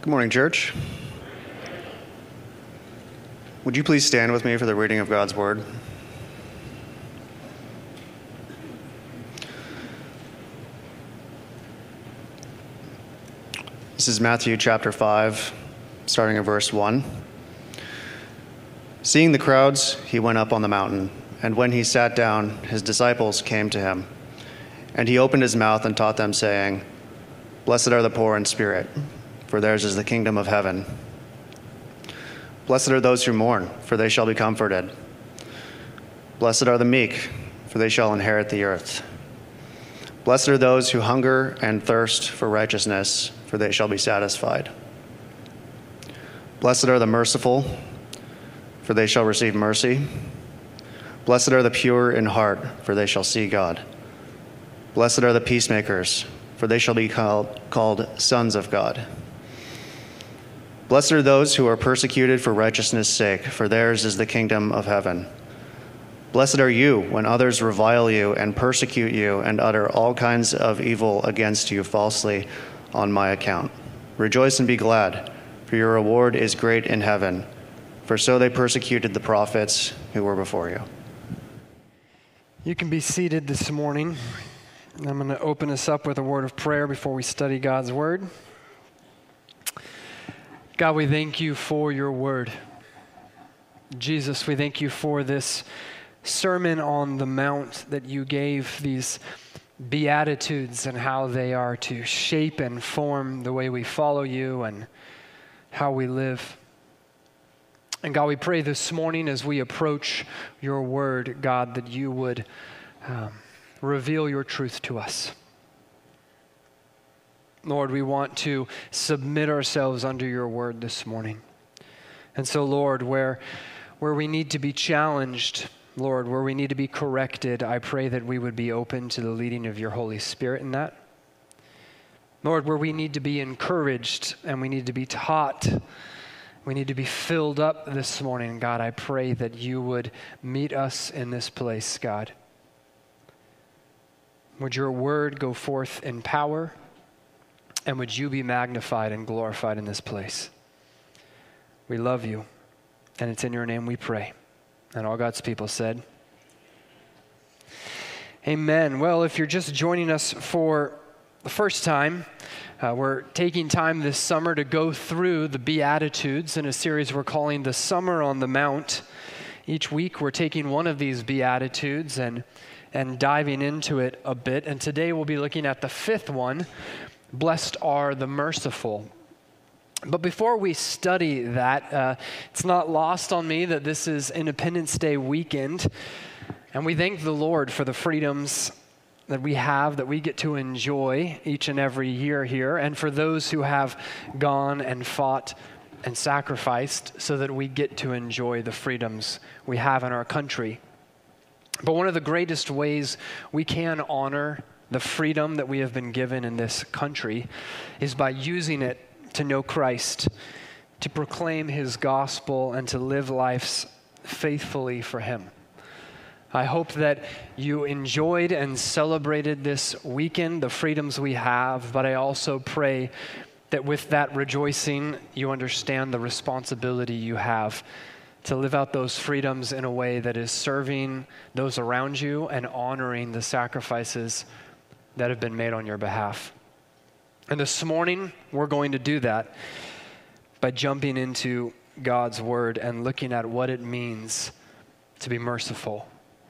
Good morning, church. Would you please stand with me for the reading of God's word? This is Matthew chapter 5, starting at verse 1. Seeing the crowds, he went up on the mountain, and when he sat down, his disciples came to him. And he opened his mouth and taught them, saying, Blessed are the poor in spirit, for theirs is the kingdom of heaven. Blessed are those who mourn, for they shall be comforted. Blessed are the meek, for they shall inherit the earth. Blessed are those who hunger and thirst for righteousness, for they shall be satisfied. Blessed are the merciful, for they shall receive mercy. Blessed are the pure in heart, for they shall see God. Blessed are the peacemakers, for they shall be called sons of God. Blessed are those who are persecuted for righteousness' sake, for theirs is the kingdom of heaven. Blessed are you when others revile you and persecute you and utter all kinds of evil against you falsely on my account. Rejoice and be glad, for your reward is great in heaven, for so they persecuted the prophets who were before you. You can be seated this morning. I'm going to open us up with a word of prayer before we study God's word. God, we thank you for your word. Jesus, we thank you for this Sermon on the Mount that you gave, these Beatitudes and how they are to shape and form the way we follow you and how we live. And God, we pray this morning as we approach your word, God, that you would reveal your truth to us. Lord, we want to submit ourselves under your word this morning. And so, Lord, where we need to be challenged, Lord, where we need to be corrected, I pray that we would be open to the leading of your Holy Spirit in that. Lord, where we need to be encouraged and we need to be taught, we need to be filled up this morning, God, I pray that you would meet us in this place, God. Would your word go forth in power? And would you be magnified and glorified in this place? We love you, and it's in your name we pray. And all God's people said, amen. Well, if you're just joining us for the first time, we're taking time this summer to go through the Beatitudes in a series we're calling the Summer on the Mount. Each week we're taking one of these Beatitudes and diving into it a bit. And today we'll be looking at the fifth one, Blessed are the merciful. But before we study that, it's not lost on me that this is Independence Day weekend, and we thank the Lord for the freedoms that we have, that we get to enjoy each and every year here, and for those who have gone and fought and sacrificed so that we get to enjoy the freedoms we have in our country. But one of the greatest ways we can honor the freedom that we have been given in this country is by using it to know Christ, to proclaim his gospel, and to live lives faithfully for him. I hope that you enjoyed and celebrated this weekend, the freedoms we have, but I also pray that with that rejoicing, you understand the responsibility you have to live out those freedoms in a way that is serving those around you and honoring the sacrifices that have been made on your behalf. And this morning, we're going to do that by jumping into God's word and looking at what it means to be merciful.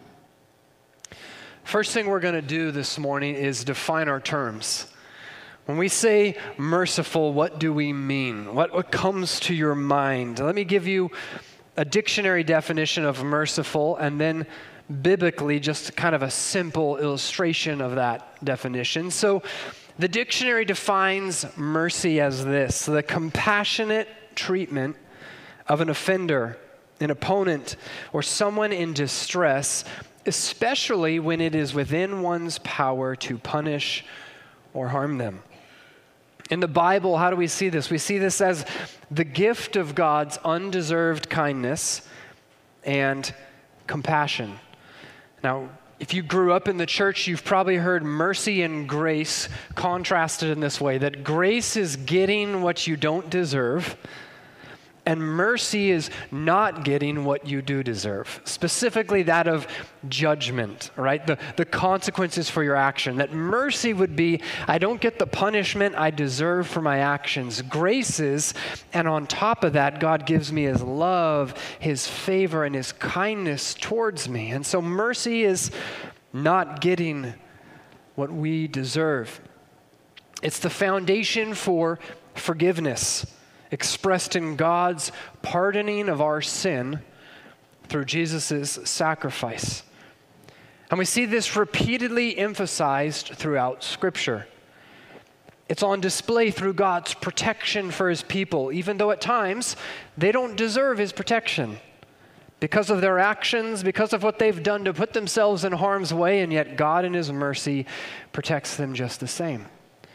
First thing we're going to do this morning is define our terms. When we say merciful, what do we mean? What comes to your mind? Let me give you a dictionary definition of merciful, and then biblically just kind of a simple illustration of that definition. So the dictionary defines mercy as this: the compassionate treatment of an offender, an opponent, or someone in distress, especially when it is within one's power to punish or harm them. In the Bible, how do we see this? We see this as the gift of God's undeserved kindness and compassion. Now, If you grew up in the church, you've probably heard mercy and grace contrasted in this way, that grace is getting what you don't deserve, and mercy is not getting what you do deserve, specifically that of judgment, right? The consequences for your action. That mercy would be, I don't get the punishment I deserve for my actions. Grace is, and on top of that, God gives me his love, his favor, and his kindness towards me. And so mercy is not getting what we deserve. It's the foundation for forgiveness, expressed in God's pardoning of our sin through Jesus' sacrifice. And we see this repeatedly emphasized throughout Scripture. It's on display through God's protection for his people, even though at times they don't deserve his protection because of their actions, because of what they've done to put themselves in harm's way, and yet God in his mercy protects them just the same.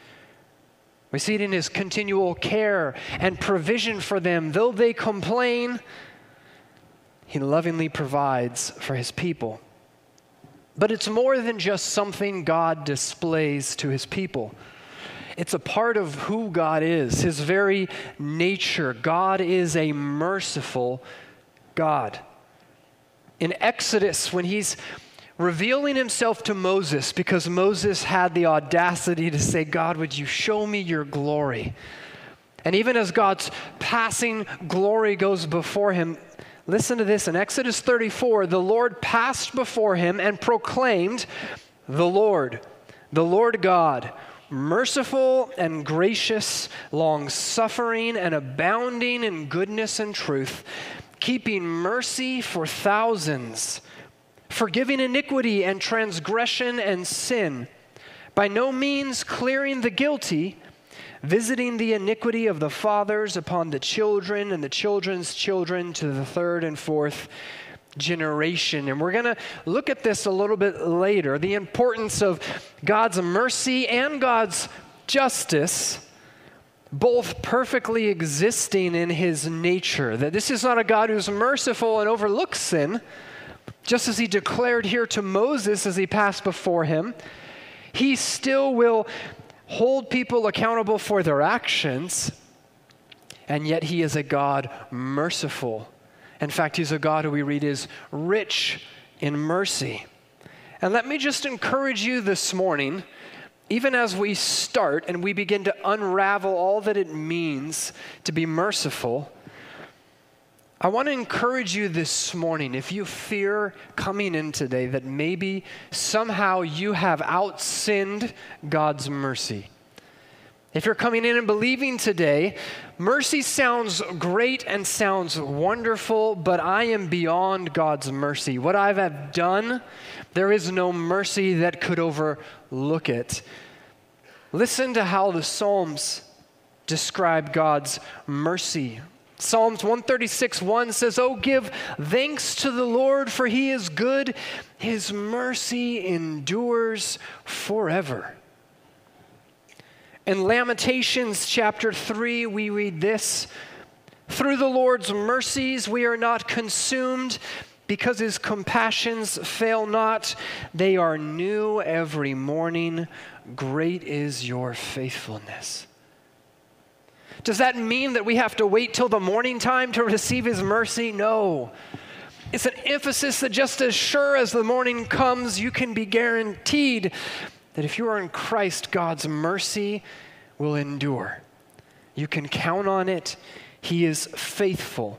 We see it in his continual care and provision for them. Though they complain, he lovingly provides for his people. But it's more than just something God displays to his people. It's a part of who God is, his very nature. God is a merciful God. In Exodus, when he's revealing himself to Moses, because Moses had the audacity to say, God, would you show me your glory? And even as God's passing glory goes before him, listen to this. In Exodus 34, the Lord passed before him and proclaimed, the Lord God, merciful and gracious, long-suffering and abounding in goodness and truth, keeping mercy for thousands, forgiving iniquity and transgression and sin, by no means clearing the guilty, visiting the iniquity of the fathers upon the children and the children's children to the third and fourth generation. And we're going to look at this a little bit later, the importance of God's mercy and God's justice both perfectly existing in his nature. That this is not a God who's merciful and overlooks sin, just as he declared here to Moses as he passed before him. He still will hold people accountable for their actions, and yet he is a God merciful. In fact, he's a God who we read is rich in mercy. And let me just encourage you this morning, even as we start and we begin to unravel all that it means to be merciful, I want to encourage you this morning, if you fear coming in today that maybe somehow you have outsinned God's mercy. If you're coming in and believing today, mercy sounds great and sounds wonderful, but I am beyond God's mercy. What I have done, there is no mercy that could overlook it. Listen to how the Psalms describe God's mercy. Psalms 136:1 says, "Oh, give thanks to the Lord, for he is good. His mercy endures forever." In Lamentations chapter 3, we read this, "Through the Lord's mercies we are not consumed, because his compassions fail not. They are new every morning. Great is your faithfulness." Does that mean that we have to wait till the morning time to receive his mercy? No. It's an emphasis that just as sure as the morning comes, you can be guaranteed that if you are in Christ, God's mercy will endure. You can count on it. He is faithful.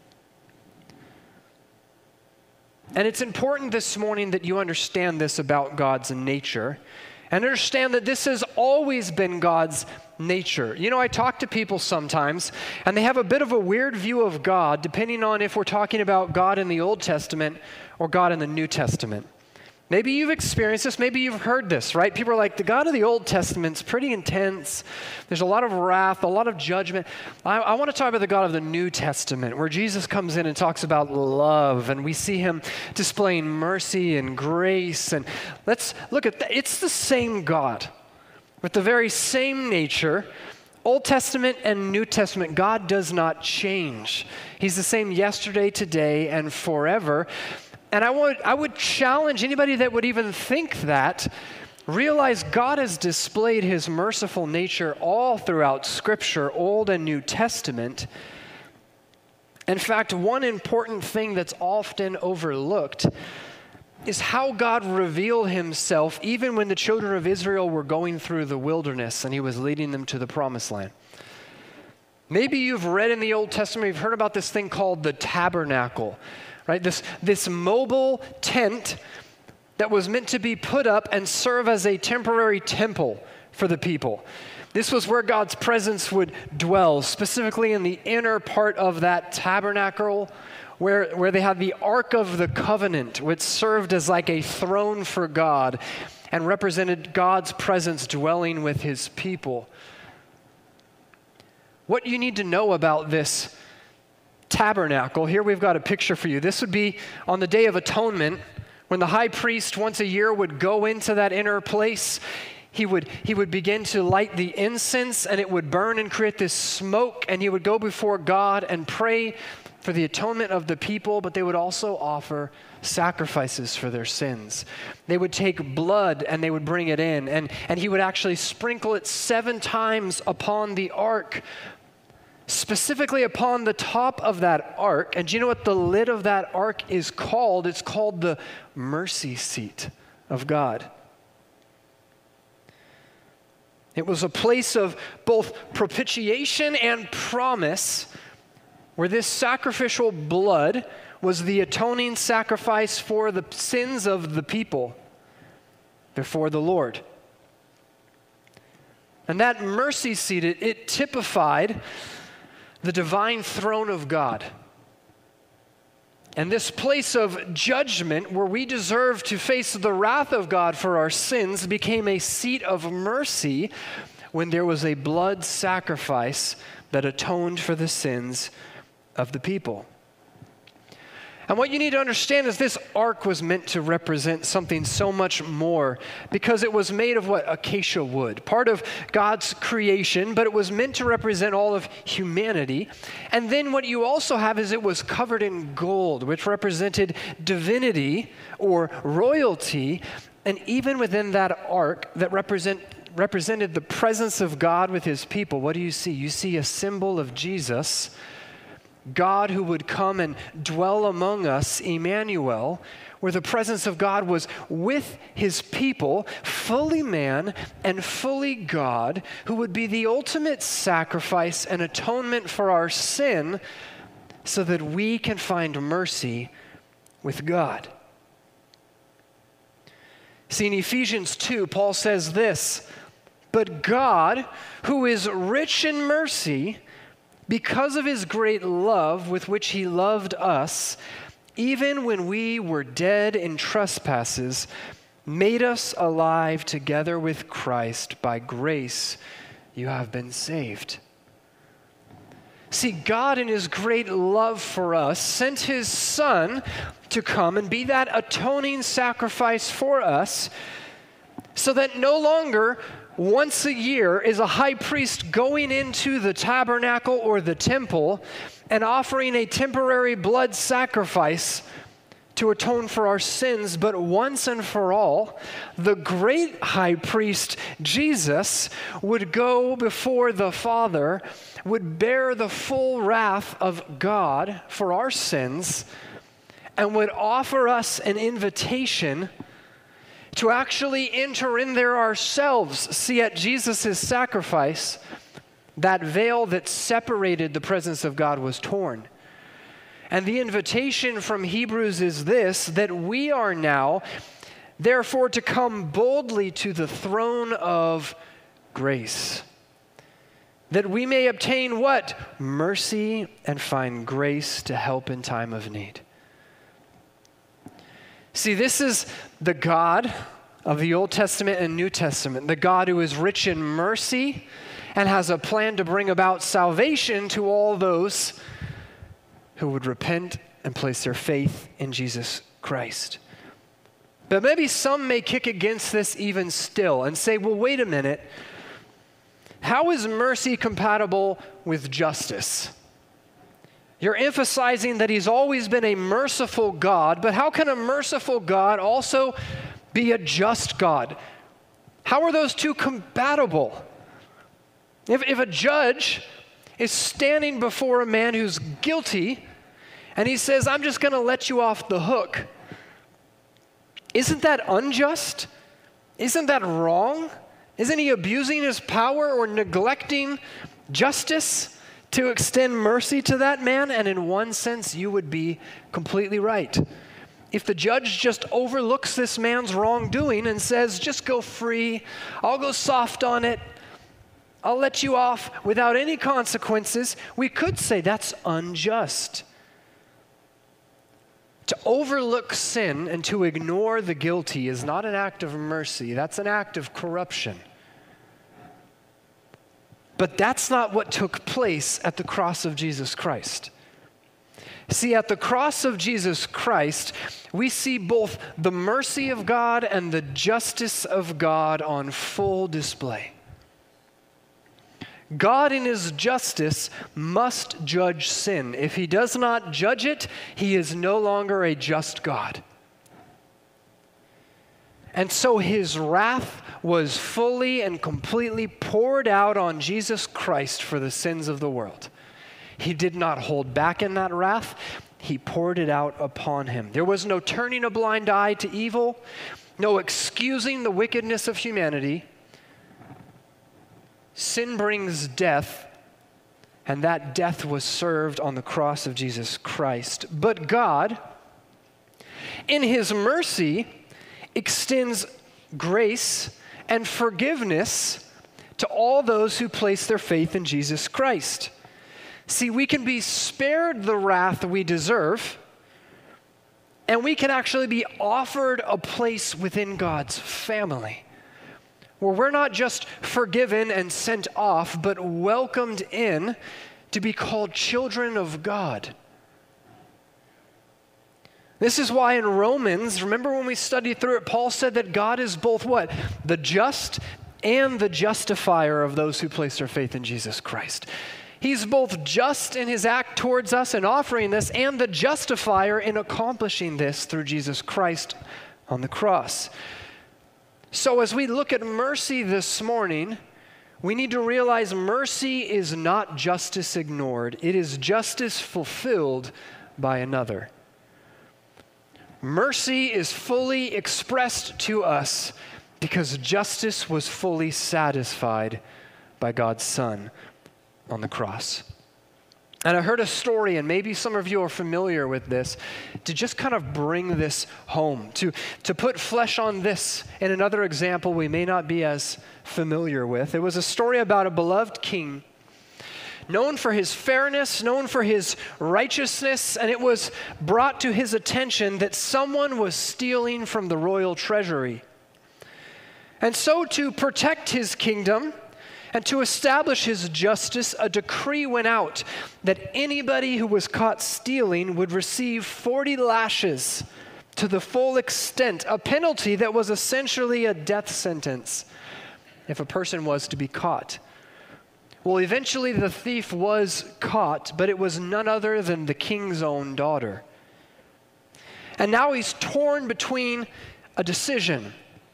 And it's important this morning that you understand this about God's nature and understand that this has always been God's nature. You know, I talk to people sometimes, and they have a bit of a weird view of God, depending on if we're talking about God in the Old Testament or God in the New Testament. Maybe you've experienced this, maybe you've heard this, right? People are like, the God of the Old Testament's pretty intense. There's a lot of wrath, a lot of judgment. I want to talk about the God of the New Testament, where Jesus comes in and talks about love, and we see him displaying mercy and grace. And let's look at that. It's the same God with the very same nature. Old Testament and New Testament, God does not change. He's the same yesterday, today, and forever. And I would challenge anybody that would even think that, realize God has displayed his merciful nature all throughout Scripture, Old and New Testament. In fact, one important thing that's often overlooked is how God revealed himself even when the children of Israel were going through the wilderness and he was leading them to the promised land. Maybe you've read in the Old Testament, you've heard about this thing called the tabernacle, right? This mobile tent that was meant to be put up and serve as a temporary temple for the people. This was where God's presence would dwell, specifically in the inner part of that tabernacle, where they had the Ark of the Covenant, which served as like a throne for God and represented God's presence dwelling with his people. What you need to know about this tabernacle, here we've got a picture for you. This would be on the Day of Atonement, when the high priest once a year would go into that inner place. He would begin to light the incense, and it would burn and create this smoke, and he would go before God and pray for the atonement of the people, but they would also offer sacrifices for their sins. They would take blood and they would bring it in, and he would actually sprinkle it 7 times upon the ark, specifically upon the top of that ark. And do you know what the lid of that ark is called? It's called the mercy seat of God. It was a place of both propitiation and promise, where this sacrificial blood was the atoning sacrifice for the sins of the people before the Lord. And that mercy seat, it typified the divine throne of God. And this place of judgment, where we deserve to face the wrath of God for our sins, became a seat of mercy when there was a blood sacrifice that atoned for the sins of the people. And what you need to understand is this ark was meant to represent something so much more, because it was made of what? Acacia wood, part of God's creation, but it was meant to represent all of humanity. And then what you also have is it was covered in gold, which represented divinity or royalty. And even within that ark that represented the presence of God with his people, what do you see? You see a symbol of Jesus, God who would come and dwell among us, Emmanuel, where the presence of God was with his people, fully man and fully God, who would be the ultimate sacrifice and atonement for our sin so that we can find mercy with God. See, in Ephesians 2, Paul says this, "But God, who is rich in mercy, because of his great love with which he loved us, even when we were dead in trespasses, made us alive together with Christ. By grace you have been saved." See, God in his great love for us sent his Son to come and be that atoning sacrifice for us, so that no longer once a year is a high priest going into the tabernacle or the temple and offering a temporary blood sacrifice to atone for our sins, but once and for all, the great high priest, Jesus, would go before the Father, would bear the full wrath of God for our sins, and would offer us an invitation to actually enter in there ourselves. See, at Jesus' sacrifice, that veil that separated the presence of God was torn. And the invitation from Hebrews is this, that we are now, therefore, to come boldly to the throne of grace, that we may obtain what? Mercy and find grace to help in time of need. See, this is the God of the Old Testament and New Testament, the God who is rich in mercy and has a plan to bring about salvation to all those who would repent and place their faith in Jesus Christ. But maybe some may kick against this even still and say, well, wait a minute. How is mercy compatible with justice? You're emphasizing that he's always been a merciful God, but how can a merciful God also be a just God? How are those two compatible? If a judge is standing before a man who's guilty and he says, I'm just going to let you off the hook, isn't that unjust? Isn't that wrong? Isn't he abusing his power or neglecting justice to extend mercy to that man? And in one sense, you would be completely right. If the judge just overlooks this man's wrongdoing and says, just go free, I'll go soft on it, I'll let you off without any consequences, we could say that's unjust. To overlook sin and to ignore the guilty is not an act of mercy. That's an act of corruption. But that's not what took place at the cross of Jesus Christ. See, at the cross of Jesus Christ, we see both the mercy of God and the justice of God on full display. God in his justice must judge sin. If he does not judge it, he is no longer a just God. And so his wrath was fully and completely poured out on Jesus Christ for the sins of the world. He did not hold back in that wrath. He poured it out upon him. There was no turning a blind eye to evil, no excusing the wickedness of humanity. Sin brings death, and that death was served on the cross of Jesus Christ. But God, in his mercy, extends grace and forgiveness to all those who place their faith in Jesus Christ. See, we can be spared the wrath we deserve, and we can actually be offered a place within God's family, where we're not just forgiven and sent off, but welcomed in to be called children of God. This is why in Romans, remember when we studied through it, Paul said that God is both what? The just and the justifier of those who place their faith in Jesus Christ. He's both just in his act towards us in offering this, and the justifier in accomplishing this through Jesus Christ on the cross. So as we look at mercy this morning, we need to realize mercy is not justice ignored. It is justice fulfilled by another. Mercy is fully expressed to us because justice was fully satisfied by God's Son on the cross. And I heard a story, and maybe some of you are familiar with this, to just kind of bring this home, to put flesh on this in another example we may not be as familiar with. It was a story about a beloved king, known for his fairness, known for his righteousness, and it was brought to his attention that someone was stealing from the royal treasury. And so to protect his kingdom, and to establish his justice, a decree went out that anybody who was caught stealing would receive 40 lashes to the full extent, a penalty that was essentially a death sentence if a person was to be caught. Well, eventually the thief was caught, but it was none other than the king's own daughter. And now he's torn between a decision.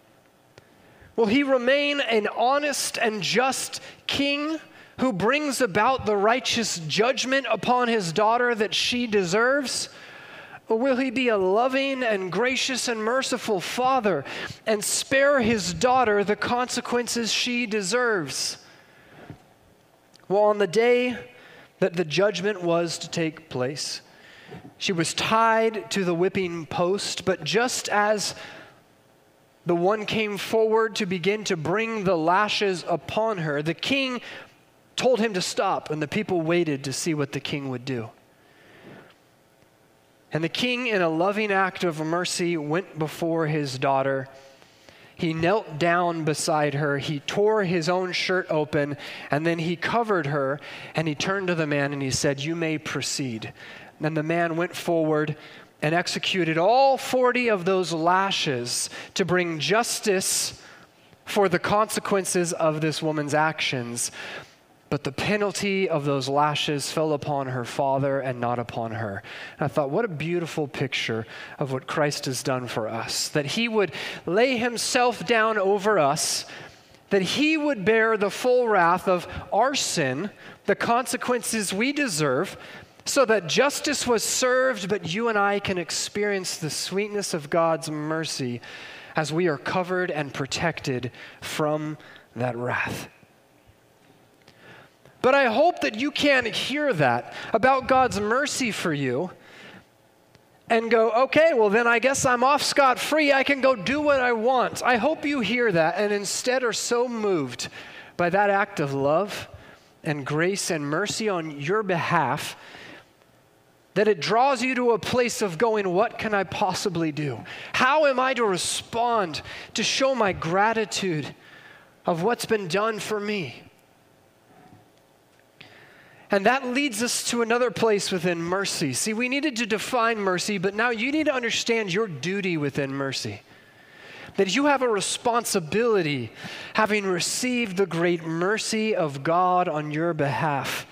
Will he remain an honest and just king who brings about the righteous judgment upon his daughter that she deserves? Or will he be a loving and gracious and merciful father and spare his daughter the consequences she deserves? Well, on the day that the judgment was to take place, she was tied to the whipping post, but just as the one came forward to begin to bring the lashes upon her, the king told him to stop, and the people waited to see what the king would do. And the king, in a loving act of mercy, went before his daughter. He knelt down beside her. He tore his own shirt open, and then he covered her, and he turned to the man and he said, "You may proceed." And the man went forward and executed all 40 of those lashes to bring justice for the consequences of this woman's actions. but the penalty of those lashes fell upon her father and not upon her. And I thought, what a beautiful picture of what Christ has done for us, that he would lay himself down over us, that he would bear the full wrath of our sin, the consequences we deserve, so that justice was served, but you and I can experience the sweetness of God's mercy as we are covered and protected from that wrath. But I hope that you can't hear that about God's mercy for you and go, okay, well then I guess I'm off scot-free. I can go do what I want. I hope you hear that and instead are so moved by that act of love and grace and mercy on your behalf that it draws you to a place of going, what can I possibly do? How am I to respond to show my gratitude of what's been done for me? And that leads us to another place within mercy. See, we needed to define mercy, but now you need to understand your duty within mercy. That you have a responsibility, having received the great mercy of God on your behalf.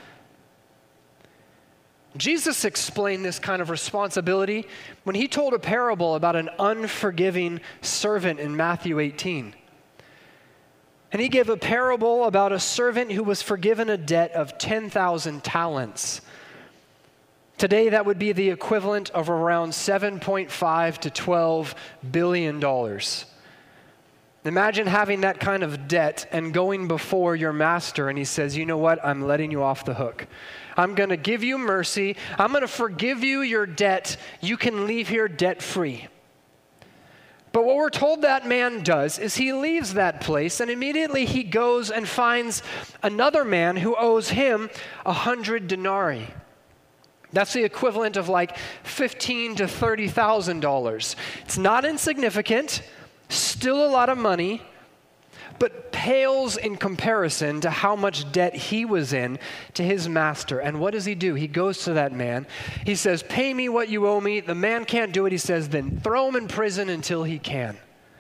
Jesus explained this kind of responsibility when he told a parable about an unforgiving servant in Matthew 18. And he gave a parable about a servant who was forgiven a debt of 10,000 talents. Today, that would be the equivalent of around $7.5 to $12 billion. Imagine having that kind of debt and going before your master and he says, you know what, I'm letting you off the hook. I'm going to give you mercy. I'm going to forgive you your debt. You can leave here debt-free. But what we're told that man does is he leaves that place and immediately he goes and finds another man who owes him 100 denarii. That's the equivalent of like $15,000 to $30,000. It's not insignificant, still a lot of money, but pales in comparison to how much debt he was in to his master. And what does he do? He goes to that man. He says, pay me what you owe me. The man can't do it. He says, then throw him in prison until he can.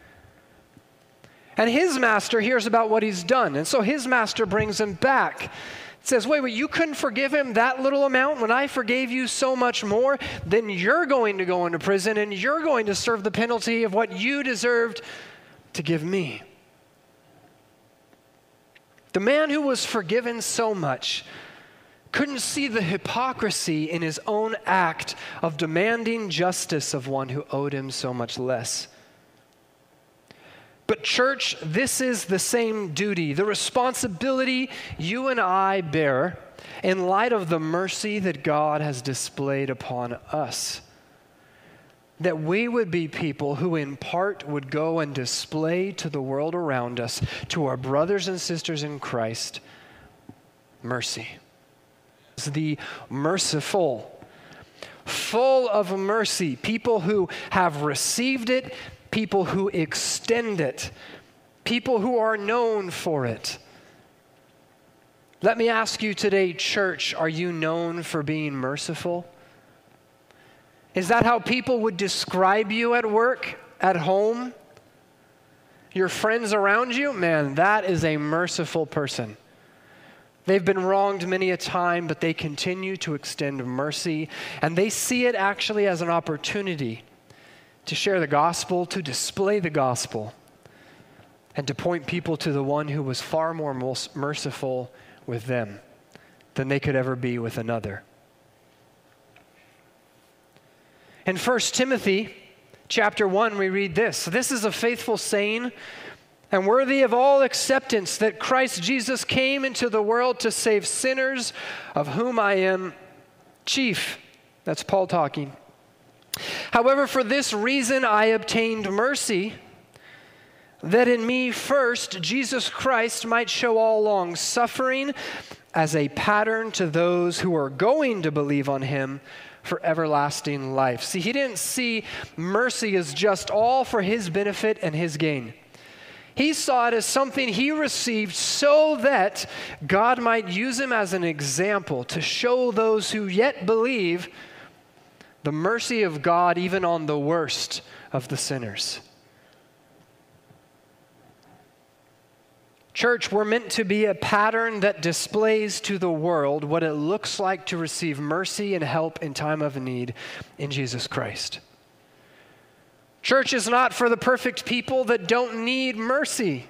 And his master hears about what he's done. And so his master brings him back. Says, wait, you couldn't forgive him that little amount when I forgave you so much more? Then you're going to go into prison and you're going to serve the penalty of what you deserved to give me. The man who was forgiven so much couldn't see the hypocrisy in his own act of demanding justice of one who owed him so much less. But church, this is the same duty, the responsibility you and I bear in light of the mercy that God has displayed upon us. That we would be people who in part would go and display to the world around us, to our brothers and sisters in Christ, mercy. It's the merciful, full of mercy, people who have received it, people who extend it, people who are known for it. Let me ask you today, church, are you known for being merciful? Is that how people would describe you at work, at home? Your friends around you? Man, that is a merciful person. They've been wronged many a time, but they continue to extend mercy, and they see it actually as an opportunity to share the gospel, to display the gospel, and to point people to the one who was far more merciful with them than they could ever be with another. In 1 Timothy chapter 1, we read this. This is a faithful saying and worthy of all acceptance that Christ Jesus came into the world to save sinners, of whom I am chief. That's Paul talking. However, for this reason I obtained mercy, that in me first Jesus Christ might show all long suffering as a pattern to those who are going to believe on him for everlasting life. See, he didn't see mercy as just all for his benefit and his gain. He saw it as something he received so that God might use him as an example to show those who yet believe the mercy of God even on the worst of the sinners. Church, we're meant to be a pattern that displays to the world what it looks like to receive mercy and help in time of need in Jesus Christ. Church is not for the perfect people that don't need mercy.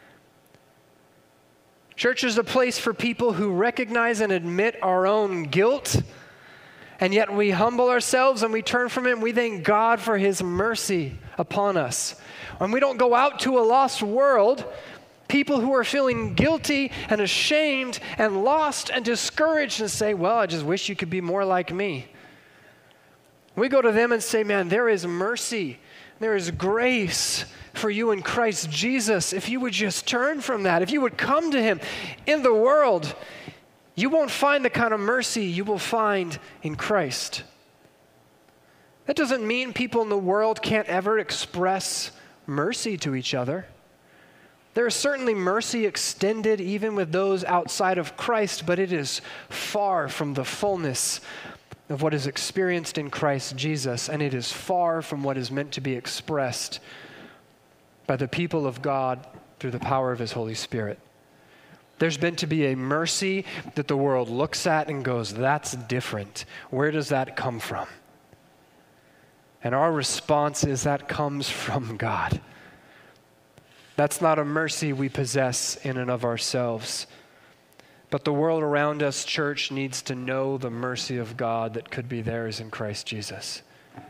Church is a place for people who recognize and admit our own guilt, and yet we humble ourselves and we turn from it and we thank God for his mercy upon us. When we don't go out to a lost world, people who are feeling guilty and ashamed and lost and discouraged and say, well, I just wish you could be more like me. We go to them and say, man, there is mercy. There is grace for you in Christ Jesus. If you would just turn from that, if you would come to him in the world, you won't find the kind of mercy you will find in Christ. That doesn't mean people in the world can't ever express mercy to each other. There is certainly mercy extended even with those outside of Christ, but it is far from the fullness of what is experienced in Christ Jesus, and it is far from what is meant to be expressed by the people of God through the power of his Holy Spirit. There's meant to be a mercy that the world looks at and goes, that's different. Where does that come from? And our response is that comes from God. That's not a mercy we possess in and of ourselves. But the world around us, church, needs to know the mercy of God that could be theirs in Christ Jesus.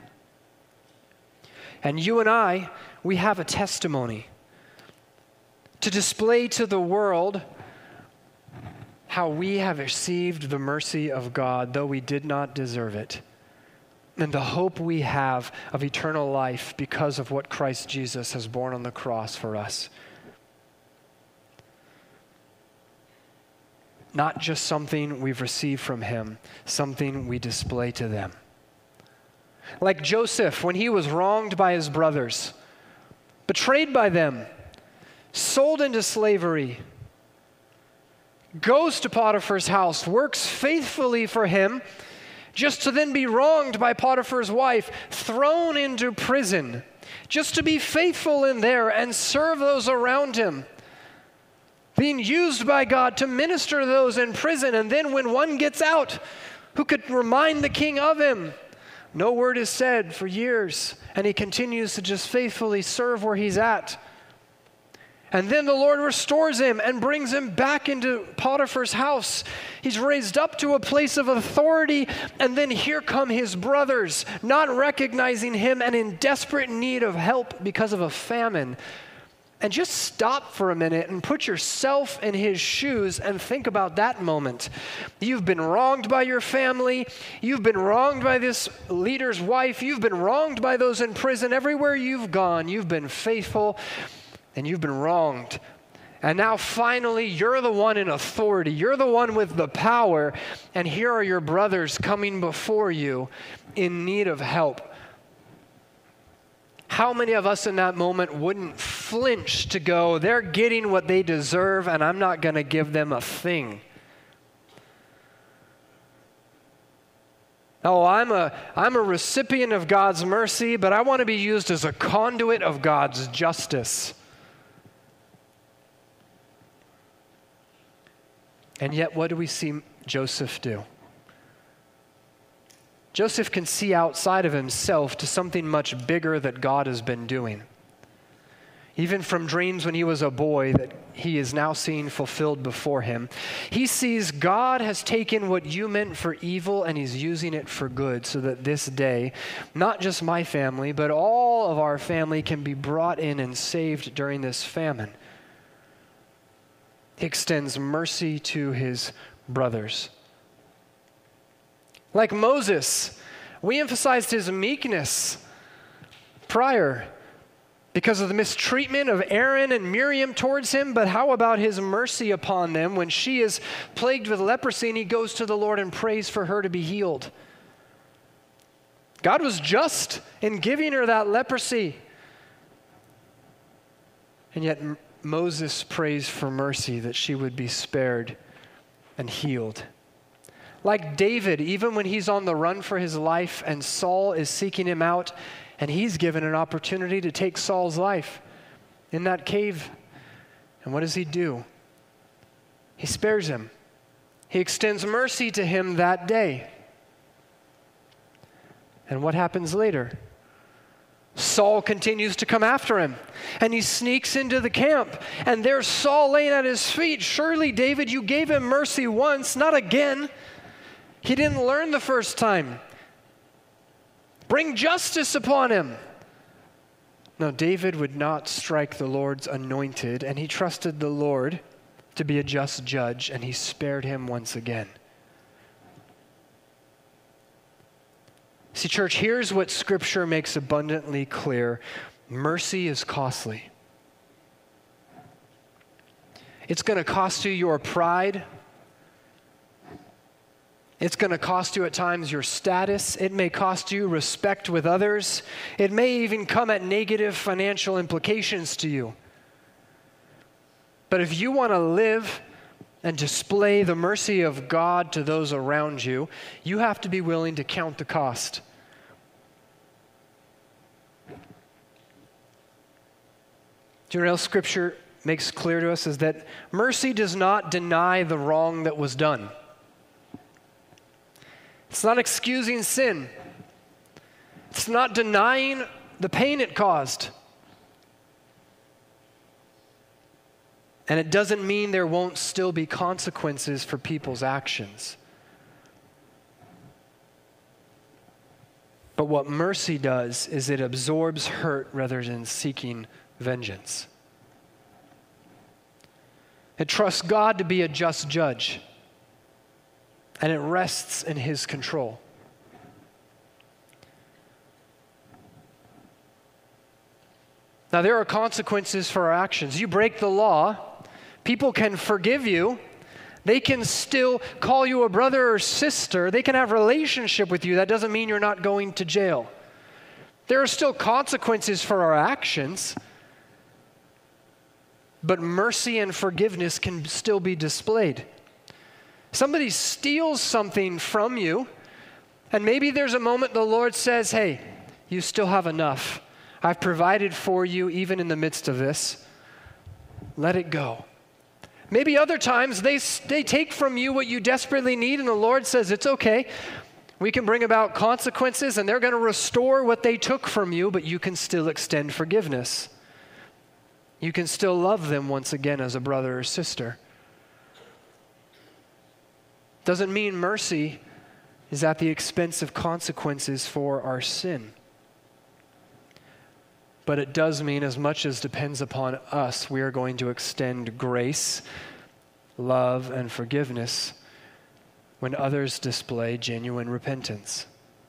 And you and I, we have a testimony to display to the world how we have received the mercy of God, though we did not deserve it, and the hope we have of eternal life because of what Christ Jesus has borne on the cross for us. Not just something we've received from him, something we display to them. Like Joseph, when he was wronged by his brothers, betrayed by them, sold into slavery, goes to Potiphar's house, works faithfully for him, just to then be wronged by Potiphar's wife, thrown into prison, just to be faithful in there and serve those around him, being used by God to minister to those in prison, and then when one gets out, who could remind the king of him? No word is said for years, and he continues to just faithfully serve where he's at. And then the Lord restores him and brings him back into Potiphar's house. He's raised up to a place of authority, and then here come his brothers, not recognizing him and in desperate need of help because of a famine. And just stop for a minute and put yourself in his shoes and think about that moment. You've been wronged by your family. You've been wronged by this leader's wife. You've been wronged by those in prison. Everywhere you've gone, you've been faithful and you've been wronged. And now finally, you're the one in authority. You're the one with the power. And here are your brothers coming before you in need of help. How many of us in that moment wouldn't flinch to go, they're getting what they deserve and I'm not going to give them a thing? Oh, I'm a recipient of God's mercy, but I want to be used as a conduit of God's justice. And yet, what do we see Joseph do? Joseph can see outside of himself to something much bigger that God has been doing. Even from dreams when he was a boy that he is now seeing fulfilled before him. He sees God has taken what you meant for evil and he's using it for good so that this day, not just my family, but all of our family can be brought in and saved during this famine. He extends mercy to his brothers. Like Moses, we emphasized his meekness prior because of the mistreatment of Aaron and Miriam towards him, but how about his mercy upon them when she is plagued with leprosy and he goes to the Lord and prays for her to be healed? God was just in giving her that leprosy. And yet Moses prays for mercy that she would be spared and healed. Like David, even when he's on the run for his life and Saul is seeking him out, and he's given an opportunity to take Saul's life in that cave. And what does he do? He spares him. He extends mercy to him that day. And what happens later? Saul continues to come after him, and he sneaks into the camp, and there's Saul laying at his feet. Surely, David, you gave him mercy once, not again. He didn't learn the first time. Bring justice upon him. No, David would not strike the Lord's anointed, and he trusted the Lord to be a just judge, and he spared him once again. See, church, here's what Scripture makes abundantly clear. Mercy is costly. It's going to cost you your pride. It's going to cost you at times your status. It may cost you respect with others. It may even come at negative financial implications to you. But if you want to live and display the mercy of God to those around you, you have to be willing to count the cost. Do you know what else Scripture makes clear to us is that mercy does not deny the wrong that was done. It's not excusing sin. It's not denying the pain it caused. And it doesn't mean there won't still be consequences for people's actions. But what mercy does is it absorbs hurt rather than seeking vengeance. It trusts God to be a just judge, and it rests in His control. Now, there are consequences for our actions. You break the law, people can forgive you. They can still call you a brother or sister. They can have a relationship with you. That doesn't mean you're not going to jail. There are still consequences for our actions, but mercy and forgiveness can still be displayed. Somebody steals something from you, and maybe there's a moment the Lord says, hey, you still have enough. I've provided for you even in the midst of this. Let it go. Maybe other times they take from you what you desperately need, and the Lord says, it's okay. We can bring about consequences, and they're going to restore what they took from you, but you can still extend forgiveness. You can still love them once again as a brother or sister. Doesn't mean mercy is at the expense of consequences for our sin. But it does mean as much as depends upon us, we are going to extend grace, love, and forgiveness when others display genuine repentance.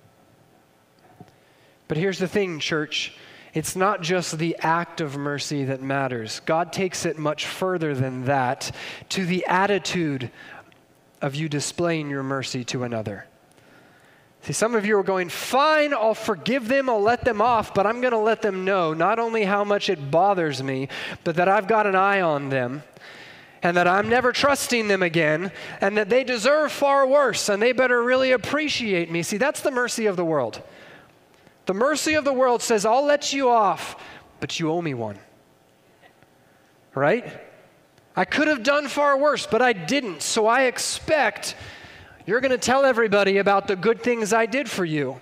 But here's the thing, church. It's not just the act of mercy that matters. God takes it much further than that, to the attitude of you displaying your mercy to another. See, some of you are going, fine, I'll forgive them, I'll let them off, but I'm going to let them know not only how much it bothers me, but that I've got an eye on them, and that I'm never trusting them again, and that they deserve far worse, and they better really appreciate me. See, that's the mercy of the world. The mercy of the world says, I'll let you off, but you owe me one. Right? I could have done far worse, but I didn't, so I expect you're going to tell everybody about the good things I did for you.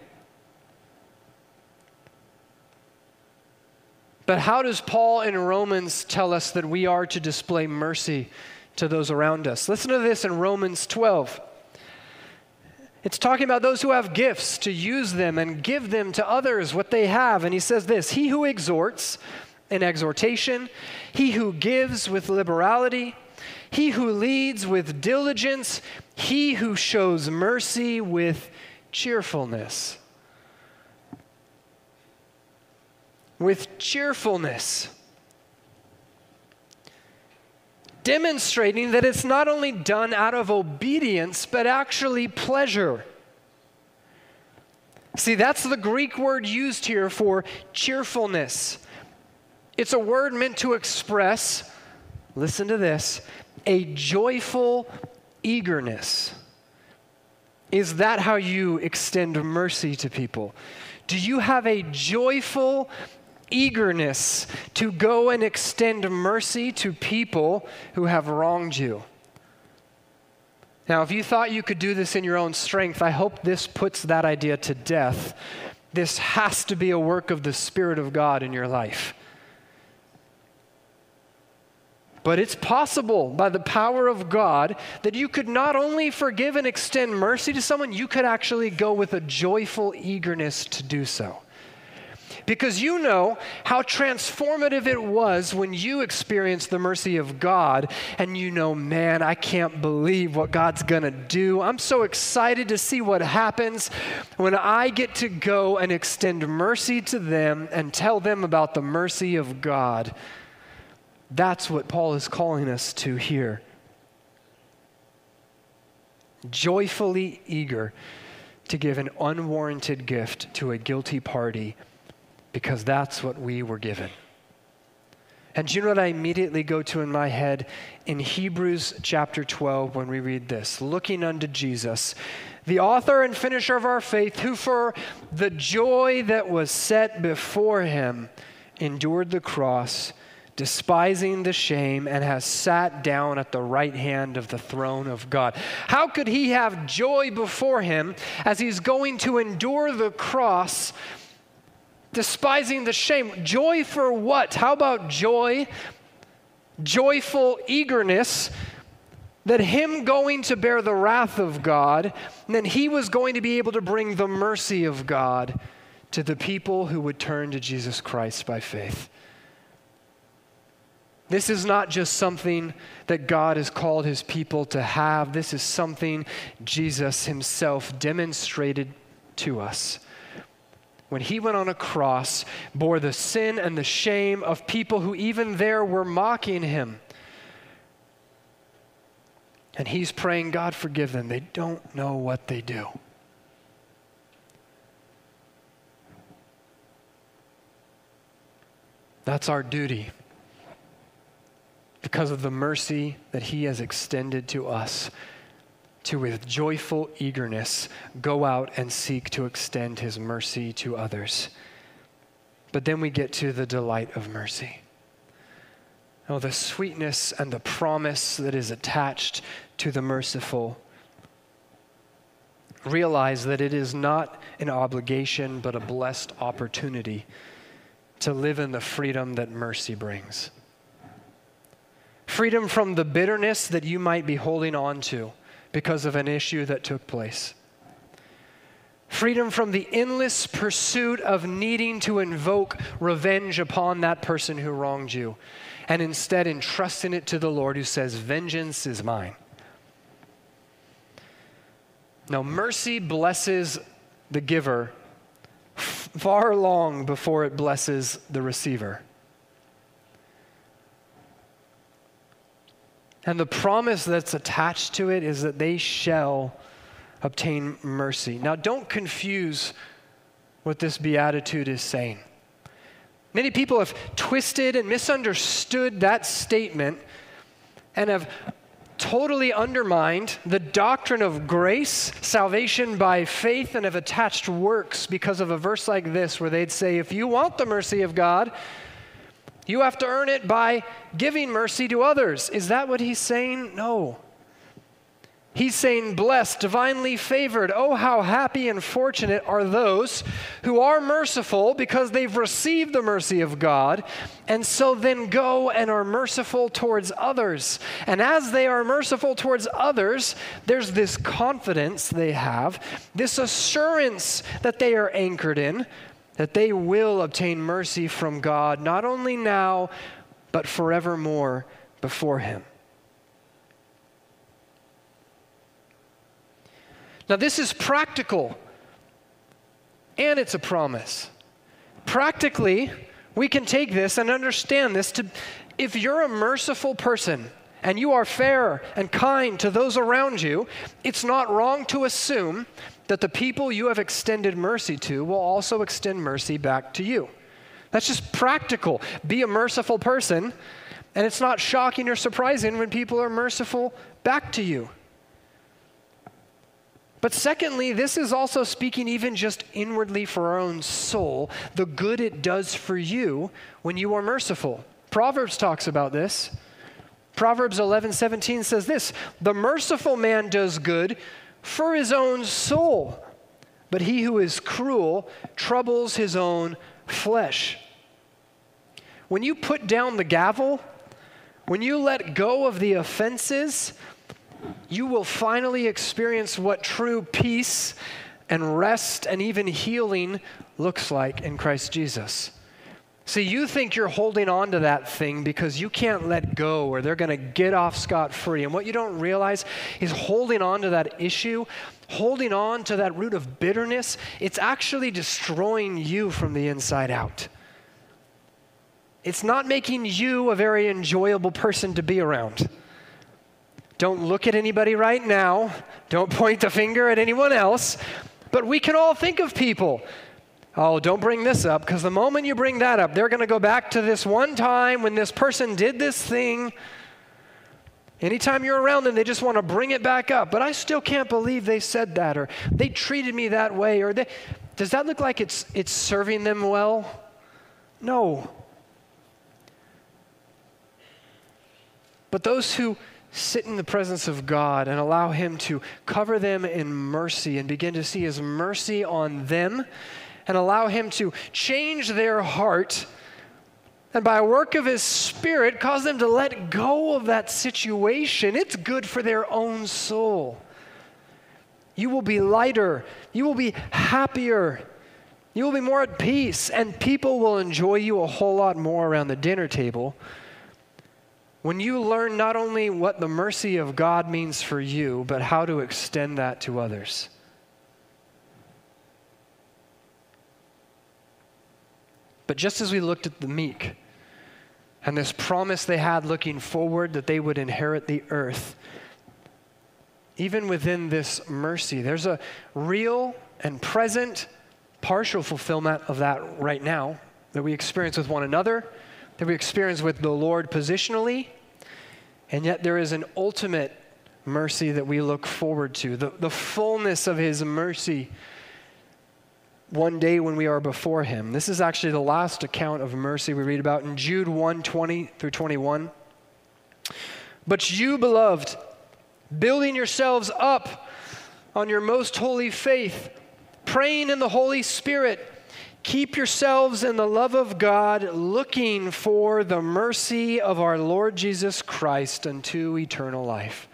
But how does Paul in Romans tell us that we are to display mercy to those around us? Listen to this in Romans 12. It's talking about those who have gifts, to use them and give them to others what they have. And he says this, he who exhorts in exhortation, he who gives with liberality, he who leads with diligence, he who shows mercy with cheerfulness. With cheerfulness. Demonstrating that it's not only done out of obedience, but actually pleasure. See, that's the Greek word used here for cheerfulness. It's a word meant to express, listen to this, a joyful eagerness. Is that how you extend mercy to people? Do you have a joyful eagerness to go and extend mercy to people who have wronged you. Now, if you thought you could do this in your own strength, I hope this puts that idea to death. This has to be a work of the Spirit of God in your life. But it's possible by the power of God that you could not only forgive and extend mercy to someone, you could actually go with a joyful eagerness to do so. Because you know how transformative it was when you experienced the mercy of God, and you know, man, I can't believe what God's gonna do. I'm so excited to see what happens when I get to go and extend mercy to them and tell them about the mercy of God. That's what Paul is calling us to here. Joyfully eager to give an unwarranted gift to a guilty party because that's what we were given. And do you know what I immediately go to in my head? In Hebrews chapter 12, when we read this, looking unto Jesus, the author and finisher of our faith, who for the joy that was set before him endured the cross, despising the shame, and has sat down at the right hand of the throne of God. How could he have joy before him as he's going to endure the cross, despising the shame? Joy for what? How about joy, joyful eagerness, that him going to bear the wrath of God, and then he was going to be able to bring the mercy of God to the people who would turn to Jesus Christ by faith. This is not just something that God has called his people to have. This is something Jesus himself demonstrated to us. When he went on a cross, bore the sin and the shame of people who even there were mocking him. And he's praying, God, forgive them. They don't know what they do. That's our duty. Because of the mercy that he has extended to us, to with joyful eagerness go out and seek to extend his mercy to others. But then we get to the delight of mercy. Oh, the sweetness and the promise that is attached to the merciful. Realize that it is not an obligation, but a blessed opportunity to live in the freedom that mercy brings. Freedom from the bitterness that you might be holding on to because of an issue that took place. Freedom from the endless pursuit of needing to invoke revenge upon that person who wronged you, and instead entrusting it to the Lord who says, vengeance is mine. Now, mercy blesses the giver far long before it blesses the receiver. And the promise that's attached to it is that they shall obtain mercy. Now, don't confuse what this beatitude is saying. Many people have twisted and misunderstood that statement and have totally undermined the doctrine of grace, salvation by faith, and have attached works because of a verse like this where they'd say, if you want the mercy of God, you have to earn it by giving mercy to others. Is that what he's saying? No. He's saying, blessed, divinely favored. Oh, how happy and fortunate are those who are merciful because they've received the mercy of God, and so then go and are merciful towards others. And as they are merciful towards others, there's this confidence they have, this assurance that they are anchored in, that they will obtain mercy from God, not only now, but forevermore before him. Now, this is practical, and it's a promise. Practically, we can take this and understand this to, if you're a merciful person and you are fair and kind to those around you, it's not wrong to assume that the people you have extended mercy to will also extend mercy back to you. That's just practical. Be a merciful person, and it's not shocking or surprising when people are merciful back to you. But secondly, this is also speaking even just inwardly for our own soul, the good it does for you when you are merciful. Proverbs talks about this. Proverbs 11:17 says this, "The merciful man does good for his own soul, but he who is cruel troubles his own flesh." When you put down the gavel, when you let go of the offenses, you will finally experience what true peace and rest and even healing looks like in Christ Jesus. See, you think you're holding on to that thing because you can't let go or they're going to get off scot-free. And what you don't realize is holding on to that issue, holding on to that root of bitterness, it's actually destroying you from the inside out. It's not making you a very enjoyable person to be around. Don't look at anybody right now. Don't point the finger at anyone else. But we can all think of people. Oh, don't bring this up, because the moment you bring that up, they're going to go back to this one time when this person did this thing. Anytime you're around them, they just want to bring it back up. But I still can't believe they said that, or they treated me that way, or does that look like it's serving them well? No. But those who sit in the presence of God and allow Him to cover them in mercy and begin to see His mercy on them and allow Him to change their heart and by a work of His Spirit cause them to let go of that situation, it's good for their own soul. You will be lighter. You will be happier. You will be more at peace, and people will enjoy you a whole lot more around the dinner table when you learn not only what the mercy of God means for you, but how to extend that to others. But just as we looked at the meek and this promise they had looking forward that they would inherit the earth, even within this mercy, there's a real and present partial fulfillment of that right now that we experience with one another, that we experience with the Lord positionally, and yet there is an ultimate mercy that we look forward to, the fullness of His mercy one day when we are before Him. This is actually the last account of mercy we read about in Jude 1:20 through 21. "But you, beloved, building yourselves up on your most holy faith, praying in the Holy Spirit, keep yourselves in the love of God, looking for the mercy of our Lord Jesus Christ unto eternal life."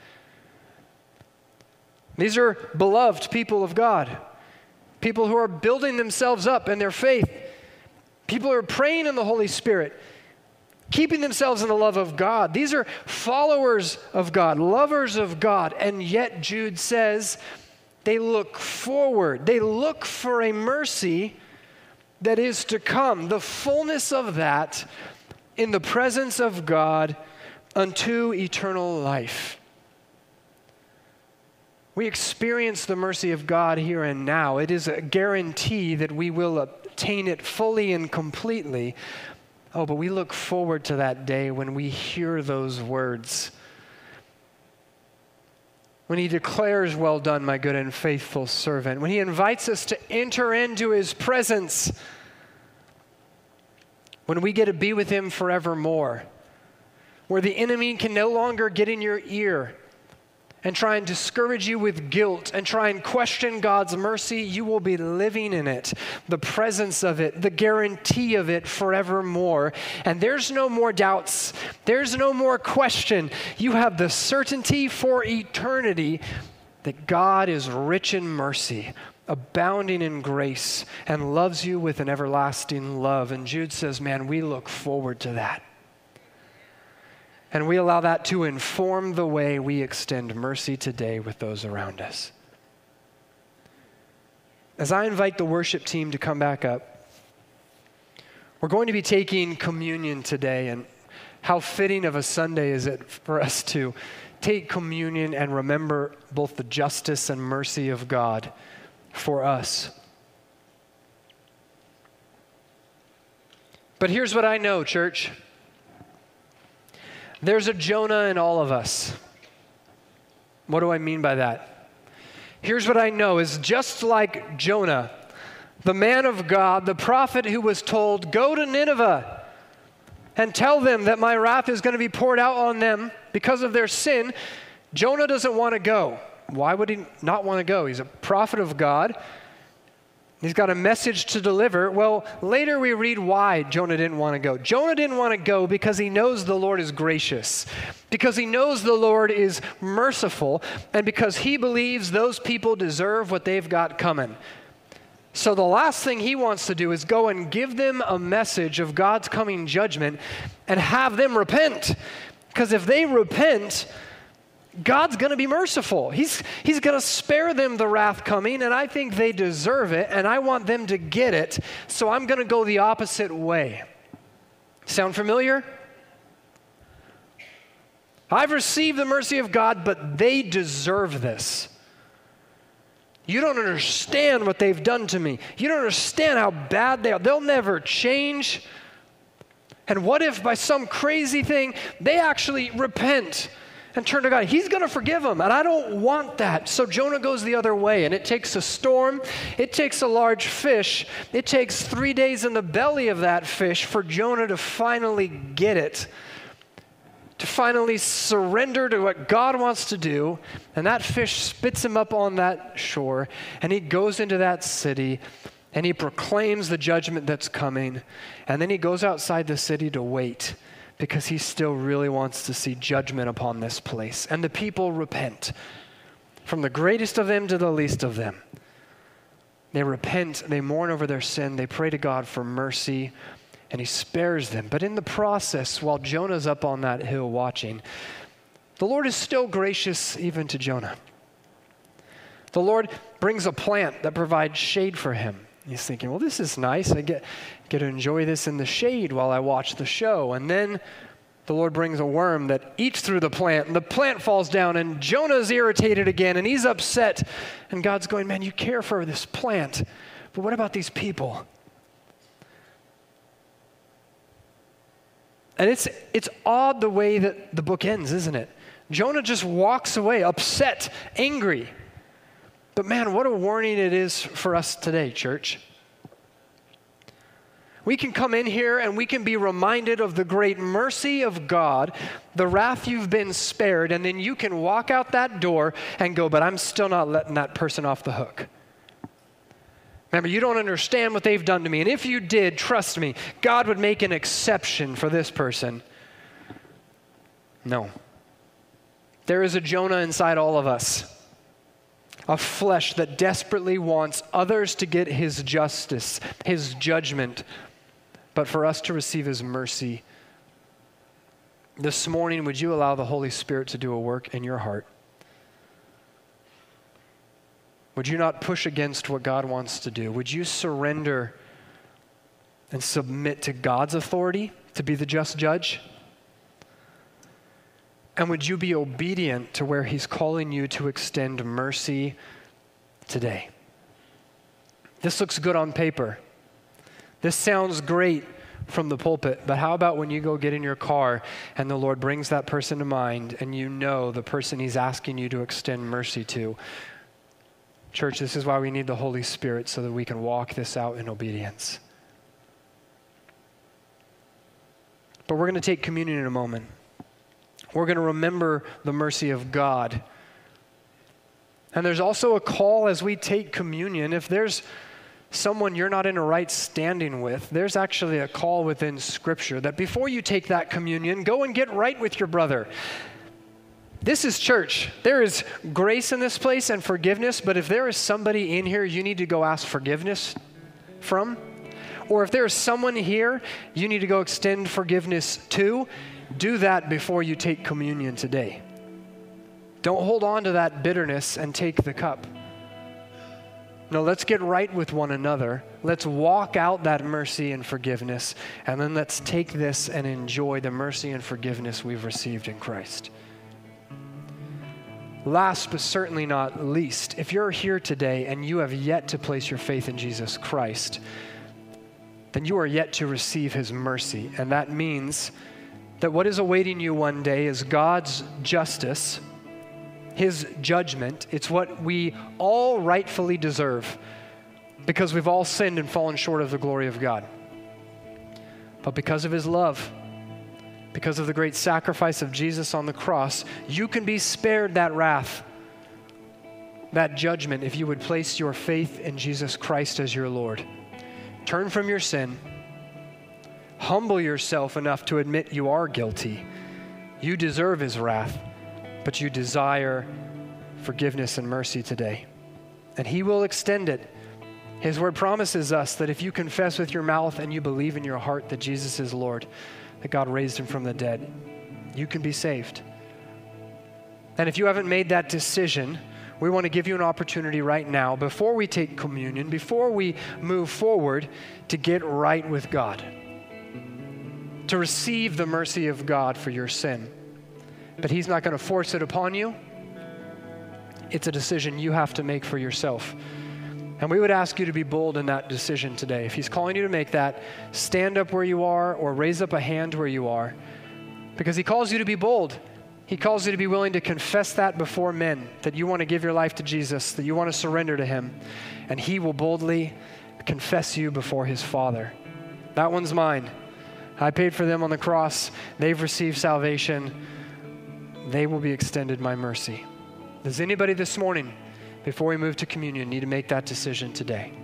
These are beloved people of God. People who are building themselves up in their faith. People who are praying in the Holy Spirit, keeping themselves in the love of God. These are followers of God, lovers of God. And yet Jude says they look forward. They look for a mercy that is to come. The fullness of that in the presence of God unto eternal life. We experience the mercy of God here and now. It is a guarantee that we will obtain it fully and completely. Oh, but we look forward to that day when we hear those words. When He declares, "Well done, my good and faithful servant." When He invites us to enter into His presence. When we get to be with Him forevermore. Where the enemy can no longer get in your ear and try and discourage you with guilt and try and question God's mercy. You will be living in it, the presence of it, the guarantee of it forevermore. And there's no more doubts. There's no more question. You have the certainty for eternity that God is rich in mercy, abounding in grace, and loves you with an everlasting love. And Jude says, man, we look forward to that. And we allow that to inform the way we extend mercy today with those around us. As I invite the worship team to come back up, we're going to be taking communion today. And how fitting of a Sunday is it for us to take communion and remember both the justice and mercy of God for us. But here's what I know, church. There's a Jonah in all of us. What do I mean by that? Here's what I know is just like Jonah, the man of God, the prophet who was told, go to Nineveh and tell them that my wrath is going to be poured out on them because of their sin. Jonah doesn't want to go. Why would he not want to go? He's a prophet of God. He's got a message to deliver. Well, later we read why Jonah didn't want to go. Jonah didn't want to go because he knows the Lord is gracious, because he knows the Lord is merciful, and because he believes those people deserve what they've got coming. So the last thing he wants to do is go and give them a message of God's coming judgment and have them repent. Because if they repent, God's going to be merciful. He's going to spare them the wrath coming, and I think they deserve it, and I want them to get it, so I'm going to go the opposite way. Sound familiar? I've received the mercy of God, but they deserve this. You don't understand what they've done to me. You don't understand how bad they are. They'll never change. And what if by some crazy thing, they actually repent and turn to God? He's going to forgive them, and I don't want that. So Jonah goes the other way, and it takes a storm. It takes a large fish. It takes 3 days in the belly of that fish for Jonah to finally get it, to finally surrender to what God wants to do. And that fish spits him up on that shore, and he goes into that city, and he proclaims the judgment that's coming. And then he goes outside the city to wait, because he still really wants to see judgment upon this place. And the people repent, from the greatest of them to the least of them. They repent, they mourn over their sin, they pray to God for mercy, and he spares them. But in the process, while Jonah's up on that hill watching, the Lord is still gracious even to Jonah. The Lord brings a plant that provides shade for him. He's thinking, well, this is nice. I get to enjoy this in the shade while I watch the show. And then the Lord brings a worm that eats through the plant, and the plant falls down, and Jonah's irritated again, and he's upset. And God's going, man, you care for this plant, but what about these people? And it's odd the way that the book ends, isn't it? Jonah just walks away, upset, angry. But man, what a warning it is for us today, church. We can come in here and we can be reminded of the great mercy of God, the wrath you've been spared, and then you can walk out that door and go, but I'm still not letting that person off the hook. Remember, you don't understand what they've done to me, and if you did, trust me, God would make an exception for this person. No. There is a Jonah inside all of us. A flesh that desperately wants others to get his justice, his judgment, but for us to receive his mercy. This morning, would you allow the Holy Spirit to do a work in your heart? Would you not push against what God wants to do? Would you surrender and submit to God's authority to be the just judge? And would you be obedient to where he's calling you to extend mercy today? This looks good on paper. This sounds great from the pulpit, but how about when you go get in your car and the Lord brings that person to mind and you know the person he's asking you to extend mercy to? Church, this is why we need the Holy Spirit, so that we can walk this out in obedience. But we're going to take communion in a moment. We're going to remember the mercy of God. And there's also a call as we take communion. If there's someone you're not in a right standing with, there's actually a call within Scripture that before you take that communion, go and get right with your brother. This is church. There is grace in this place and forgiveness, but if there is somebody in here you need to go ask forgiveness from, or if there is someone here you need to go extend forgiveness to, do that before you take communion today. Don't hold on to that bitterness and take the cup. No, let's get right with one another. Let's walk out that mercy and forgiveness, and then let's take this and enjoy the mercy and forgiveness we've received in Christ. Last but certainly not least, if you're here today and you have yet to place your faith in Jesus Christ, then you are yet to receive his mercy. And that means that what is awaiting you one day is God's justice his judgment. It's what we all rightfully deserve because we've all sinned and fallen short of the glory of God. But because of his love, because of the great sacrifice of Jesus on the cross, you can be spared that wrath, that judgment, if you would place your faith in Jesus Christ as your Lord. Turn from your sin. Humble yourself enough to admit you are guilty. You deserve his wrath, but you desire forgiveness and mercy today. And he will extend it. His word promises us that if you confess with your mouth and you believe in your heart that Jesus is Lord, that God raised him from the dead, you can be saved. And if you haven't made that decision, we want to give you an opportunity right now, before we take communion, before we move forward, to get right with God, to receive the mercy of God for your sin. But he's not going to force it upon you. It's a decision you have to make for yourself. And we would ask you to be bold in that decision today. If he's calling you to make that, stand up where you are or raise up a hand where you are, because he calls you to be bold. He calls you to be willing to confess that before men, that you want to give your life to Jesus, that you want to surrender to him, and he will boldly confess you before his Father. That one's mine. I paid for them on the cross. They've received salvation. They will be extended my mercy. Does anybody this morning, before we move to communion, need to make that decision today?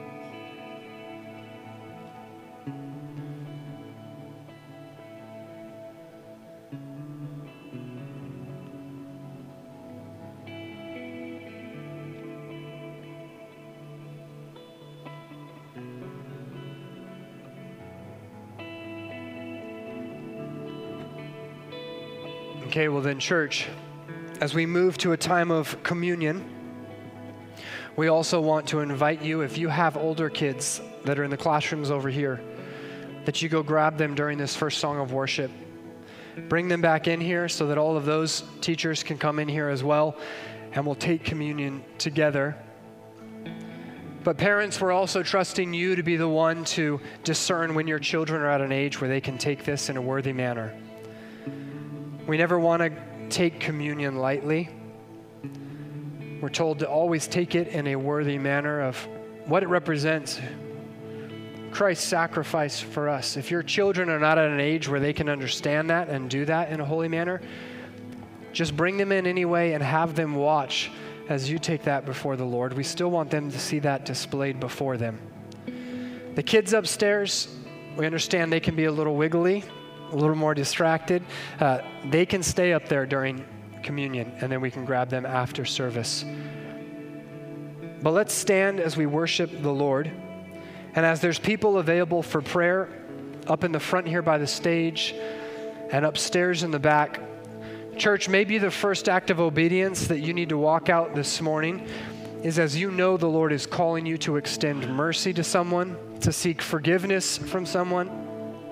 Okay, well then, church, as we move to a time of communion, we also want to invite you, if you have older kids that are in the classrooms over here, that you go grab them during this first song of worship. Bring them back in here so that all of those teachers can come in here as well, and we'll take communion together. But parents, we're also trusting you to be the one to discern when your children are at an age where they can take this in a worthy manner. We never want to take communion lightly. We're told to always take it in a worthy manner of what it represents. Christ's sacrifice for us. If your children are not at an age where they can understand that and do that in a holy manner, just bring them in anyway and have them watch as you take that before the Lord. We still want them to see that displayed before them. The kids upstairs, we understand they can be a little wiggly, a little more distracted. They can stay up there during communion, and then we can grab them after service. But let's stand as we worship the Lord. And as there's people available for prayer up in the front here by the stage and upstairs in the back, church, maybe the first act of obedience that you need to walk out this morning is, as you know the Lord is calling you to extend mercy to someone, to seek forgiveness from someone.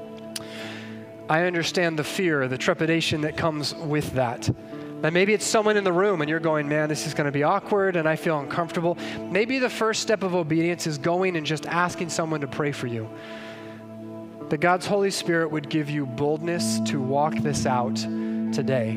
I understand the fear, the trepidation that comes with that. And maybe it's someone in the room and you're going, man, this is going to be awkward and I feel uncomfortable. Maybe the first step of obedience is going and just asking someone to pray for you. That God's Holy Spirit would give you boldness to walk this out today.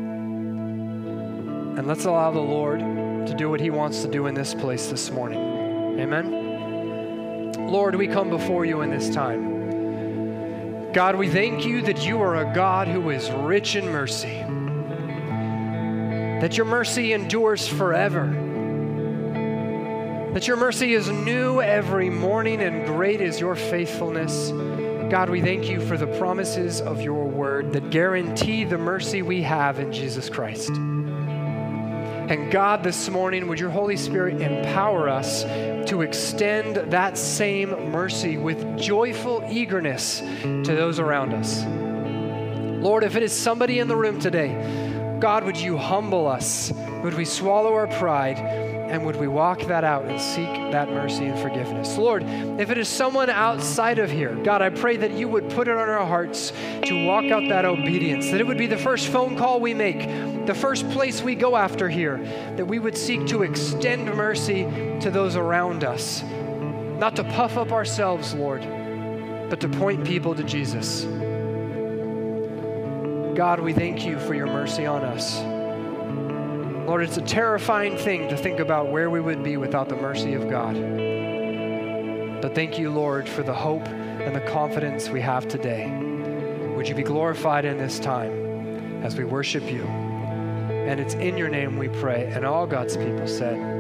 And let's allow the Lord to do what he wants to do in this place this morning. Amen. Lord, we come before you in this time. God, we thank you that you are a God who is rich in mercy, that your mercy endures forever, that your mercy is new every morning and great is your faithfulness. God, we thank you for the promises of your word that guarantee the mercy we have in Jesus Christ. And God, this morning, would your Holy Spirit empower us to extend that same mercy with joyful eagerness to those around us. Lord, if it is somebody in the room today, God, would you humble us? Would we swallow our pride? And would we walk that out and seek that mercy and forgiveness? Lord, if it is someone outside of here, God, I pray that you would put it on our hearts to walk out that obedience, that it would be the first phone call we make, the first place we go after here, that we would seek to extend mercy to those around us, not to puff up ourselves, Lord, but to point people to Jesus. God, we thank you for your mercy on us. Lord, it's a terrifying thing to think about where we would be without the mercy of God. But thank you, Lord, for the hope and the confidence we have today. Would you be glorified in this time as we worship you? And it's in your name we pray. And all God's people said,